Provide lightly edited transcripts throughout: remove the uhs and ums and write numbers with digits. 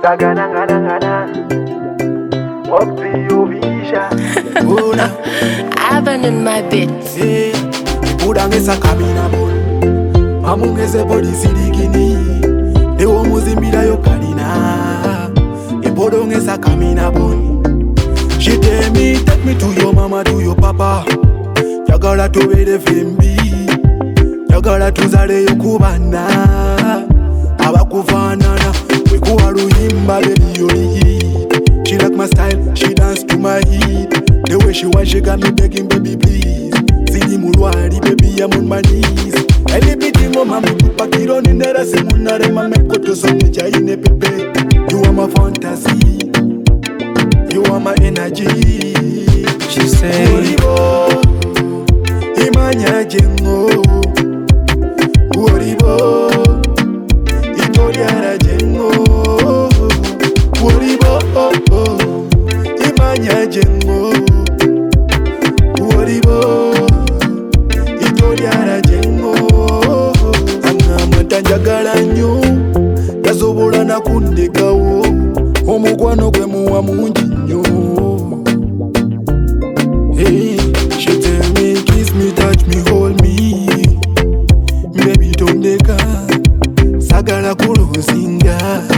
I've been in my bed. Udangesa kamina bon mamungese body sidigini dewo muzimbira yo kalina ibodongesa kamina bon. She tell me take me to your mama, to your papa. Yagala tubere fembi, yagala tuzale yokubana abakufanana wekuwa luyimba baby yoli. She like my style, she dance to my heat. The way she want, she got me begging, baby please. Sidi mulwari, baby I'm on my knees. Elibiti mama me pupa kironi nera semunare mame koto soni jaine pepe. You are my fantasy, you are my energy. She say Woribo, imanya jengo. Woribo, itoriara jengo. Woribo, imanya jengo. Woribo, itoriara jengo. Angamata njagala nnyo, yasobola nakundekawo. Omukwano gwe muwa mungi nnyo. Hey, she tell me, kiss me, touch me, hold me. Baby tondeka, sagala kulosinga.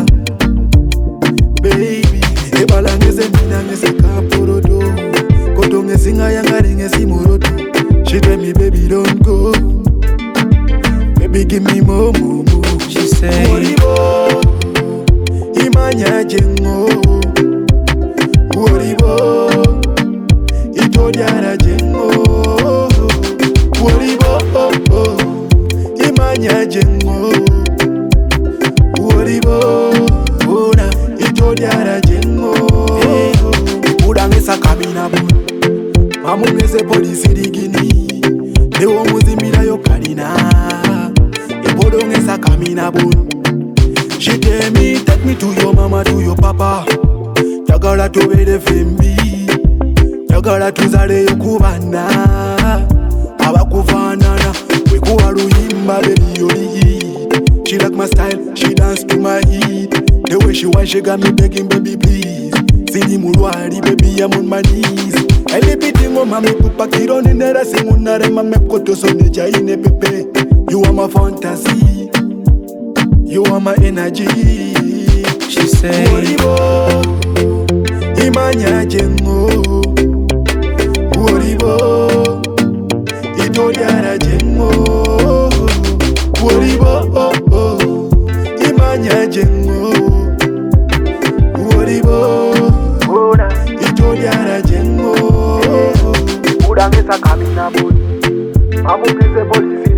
Baby, ebalangeze mina ngese kaporodo. Koto ngesinga yangare ngesi morodo. She tell me, baby don't go. Baby give me more, more, more. She say Woribo, imanya jengo. Woribo, itoriara jengo. Woribo, imanya jengo. Woribo, itoriara jengo. Udangesa kamina bon mamungese body sidigini dewo muzimbira yo kalina ibodongesa kamina bon. She tell me take me to your mama, to your papa. Yagala tubere fembi, yagala tuzale yokubana abakufanana wekuwa luyimba baby yoli. She like my style, she dance to my heat. The way she want, she got me begging, baby please. Sidi mulwari, baby I'm on my knees. Elibiti mama me pupa kironi nera semunare mame koto soni jaine pepe. You are my fantasy, you are my energy. She say Woribo, imanya jengo. Woribo, itoriara jengo. Woribo, imanya jengo. Woribo, itoriara jengo. Udangesa kamina bon mamungese body